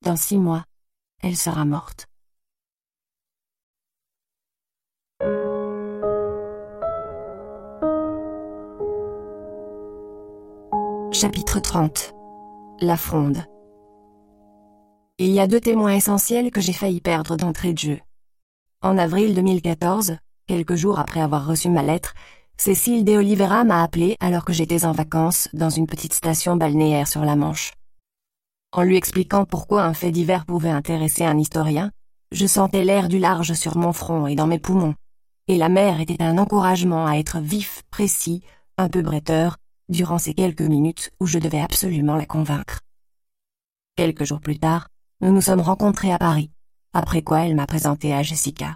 Dans 6 mois, elle sera morte. Chapitre 30. La fronde. Il y a 2 témoins essentiels que j'ai failli perdre d'entrée de jeu. En avril 2014, quelques jours après avoir reçu ma lettre, Cécile de Oliveira m'a appelé alors que j'étais en vacances dans une petite station balnéaire sur la Manche. En lui expliquant pourquoi un fait divers pouvait intéresser un historien, je sentais l'air du large sur mon front et dans mes poumons, et la mer était un encouragement à être vif, précis, un peu bretteur, durant ces quelques minutes où je devais absolument la convaincre. Quelques jours plus tard, nous nous sommes rencontrés à Paris, après quoi elle m'a présenté à Jessica.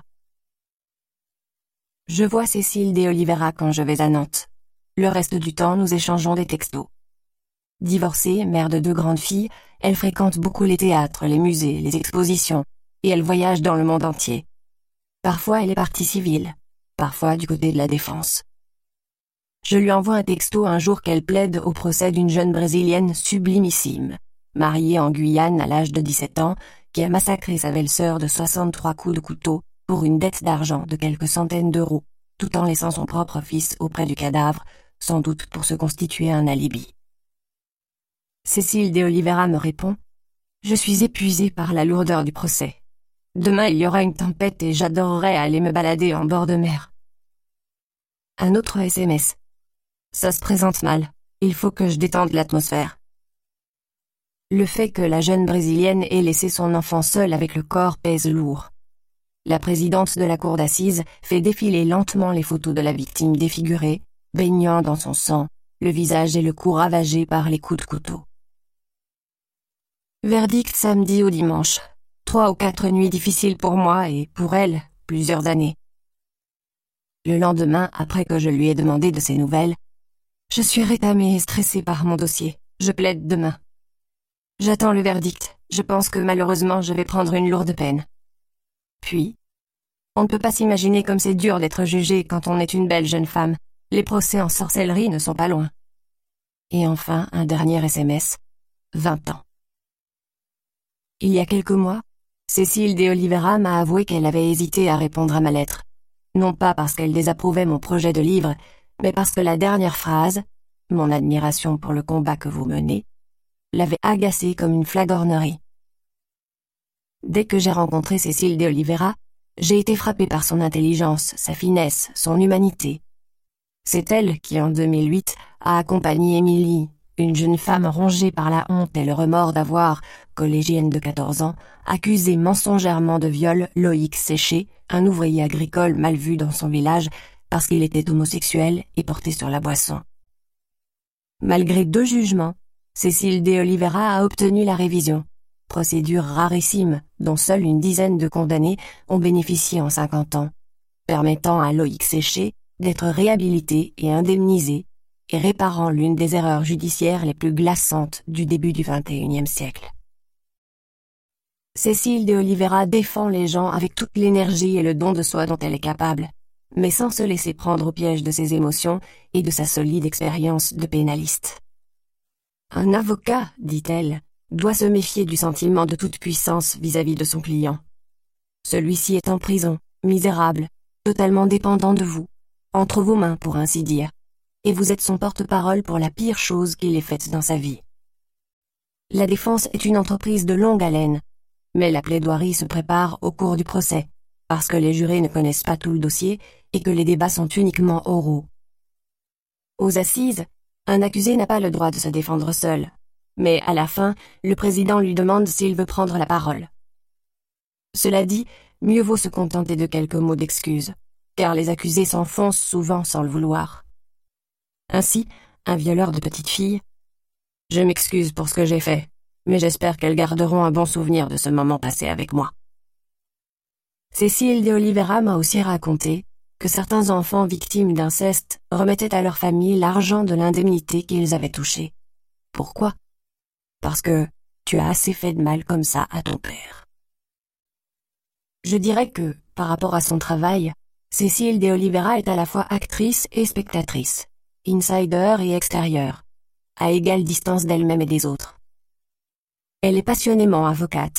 Je vois Cécile de Oliveira quand je vais à Nantes. Le reste du temps, nous échangeons des textos. Divorcée, mère de 2 grandes filles, elle fréquente beaucoup les théâtres, les musées, les expositions, et elle voyage dans le monde entier. Parfois, elle est partie civile, parfois du côté de la défense. Je lui envoie un texto un jour qu'elle plaide au procès d'une jeune Brésilienne sublimissime, mariée en Guyane à l'âge de 17 ans, qui a massacré sa belle-sœur de 63 coups de couteau pour une dette d'argent de quelques centaines d'euros, tout en laissant son propre fils auprès du cadavre, sans doute pour se constituer un alibi. Cécile de Oliveira me répond « Je suis épuisée par la lourdeur du procès. Demain il y aura une tempête et j'adorerais aller me balader en bord de mer. » Un autre SMS. « Ça se présente mal. Il faut que je détende l'atmosphère. » Le fait que la jeune Brésilienne ait laissé son enfant seul avec le corps pèse lourd. La présidente de la cour d'assises fait défiler lentement les photos de la victime défigurée, baignant dans son sang, le visage et le cou ravagés par les coups de couteau. Verdict samedi au dimanche. 3 ou 4 nuits difficiles pour moi et, pour elle, plusieurs années. Le lendemain, après que je lui ai demandé de ses nouvelles, je suis rétamée et stressée par mon dossier. Je plaide demain. J'attends le verdict. Je pense que malheureusement je vais prendre une lourde peine. Puis, on ne peut pas s'imaginer comme c'est dur d'être jugé quand on est une belle jeune femme. Les procès en sorcellerie ne sont pas loin. Et enfin, un dernier SMS. 20 ans. Il y a quelques mois, Cécile de Oliveira m'a avoué qu'elle avait hésité à répondre à ma lettre. Non pas parce qu'elle désapprouvait mon projet de livre, mais parce que la dernière phrase, « Mon admiration pour le combat que vous menez », l'avait agacée comme une flagornerie. Dès que j'ai rencontré Cécile de Oliveira, j'ai été frappée par son intelligence, sa finesse, son humanité. C'est elle qui, en 2008, a accompagné Émilie, une jeune femme rongée par la honte et le remords d'avoir, collégienne de 14 ans, accusé mensongèrement de viol Loïc Séché, un ouvrier agricole mal vu dans son village parce qu'il était homosexuel et porté sur la boisson. Malgré 2 jugements, Cécile de Oliveira a obtenu la révision, procédure rarissime dont seule une dizaine de condamnés ont bénéficié en 50 ans, permettant à Loïc Séché d'être réhabilité et indemnisé et réparant l'une des erreurs judiciaires les plus glaçantes du début du XXIe siècle. Cécile de Oliveira défend les gens avec toute l'énergie et le don de soi dont elle est capable, mais sans se laisser prendre au piège de ses émotions et de sa solide expérience de pénaliste. Un avocat, dit-elle, doit se méfier du sentiment de toute puissance vis-à-vis de son client. Celui-ci est en prison, misérable, totalement dépendant de vous, entre vos mains pour ainsi dire, et vous êtes son porte-parole pour la pire chose qu'il ait faite dans sa vie. La défense est une entreprise de longue haleine, mais la plaidoirie se prépare au cours du procès, parce que les jurés ne connaissent pas tout le dossier et que les débats sont uniquement oraux. Aux assises, un accusé n'a pas le droit de se défendre seul, mais à la fin, le président lui demande s'il veut prendre la parole. Cela dit, mieux vaut se contenter de quelques mots d'excuse, car les accusés s'enfoncent souvent sans le vouloir. Ainsi, un violeur de petite fille « Je m'excuse pour ce que j'ai fait, mais j'espère qu'elles garderont un bon souvenir de ce moment passé avec moi. » Cécile de Oliveira m'a aussi raconté que certains enfants victimes d'inceste remettaient à leur famille l'argent de l'indemnité qu'ils avaient touchée. Pourquoi? Parce que tu as assez fait de mal comme ça à ton père. Je dirais que, par rapport à son travail, Cécile de Oliveira est à la fois actrice et spectatrice, insider et extérieur, à égale distance d'elle-même et des autres. Elle est passionnément avocate,